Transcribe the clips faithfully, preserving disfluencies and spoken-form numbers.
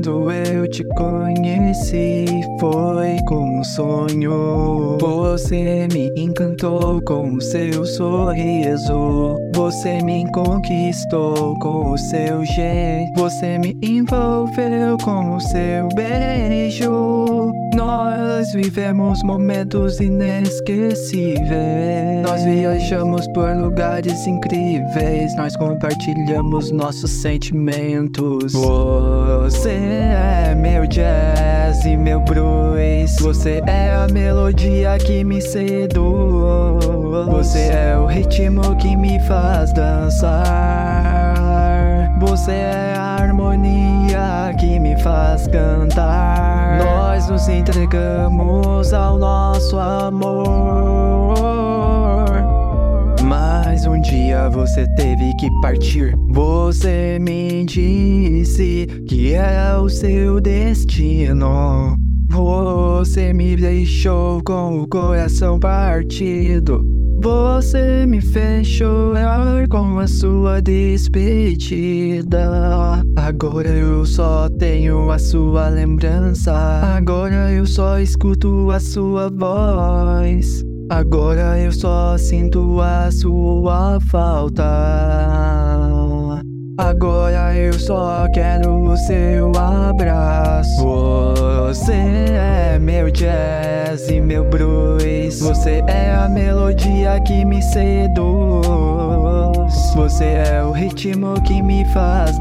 Quando eu te conheci, foi como um sonho. Você me encantou com o seu sorriso. Você me conquistou com o seu jeito. Você me envolveu com o seu beijo. Nós vivemos momentos inesquecíveis. Nós viajamos por lugares incríveis. Nós compartilhamos nossos sentimentos. Você é meu jazz e meu blues. Você é a melodia que me seduz. Você é o ritmo que me faz dançar. Você é a harmonia que me faz cantar. Nós nos entregamos ao nosso amor. Mas um dia você teve que partir. Você me disse que é o seu destino. Você me deixou com o coração partido. Você me fez chorar com a sua despedida. Agora eu só tenho a sua lembrança. Agora eu só escuto a sua voz. Agora eu só sinto a sua falta. Agora eu só quero o seu abraço. Você é meu jazz e meu blues. Você é a melodia que me seduz. Você é o ritmo que me faz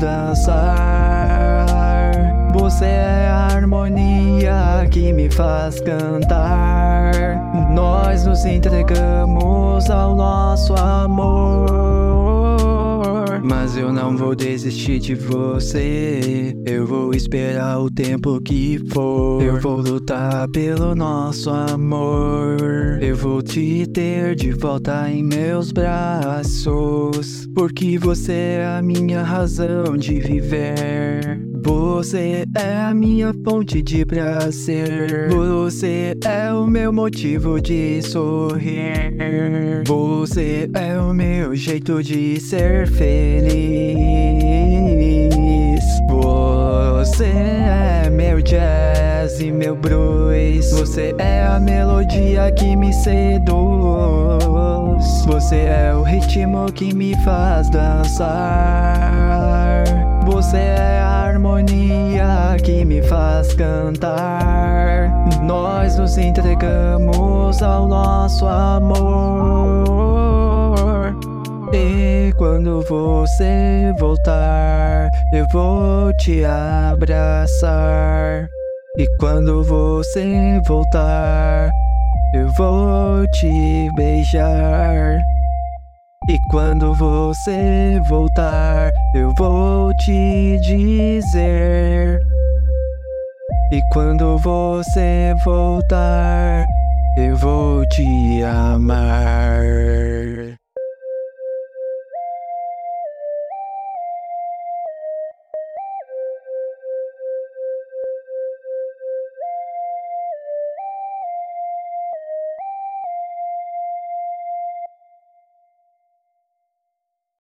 dançar. Você é a harmonia que me faz cantar. Nós nos entregamos ao nosso amor. Mas eu não vou desistir de você. Eu vou esperar o tempo que for. Eu vou lutar pelo nosso amor. Eu vou te ter de volta em meus braços. Porque você é a minha razão de viver. Você é a minha fonte de prazer. Você é o meu motivo de sorrir. Você é o meu jeito de ser feliz. Você é meu jazz e meu blues. Você é a melodia que me seduz. Você é o ritmo que me faz dançar. Você é a harmonia que me faz cantar. Nós nos entregamos ao nosso amor. E quando você voltar, eu vou te abraçar. E quando você voltar, eu vou te beijar. E quando você voltar, eu vou te dizer. E quando você voltar, eu vou te amar.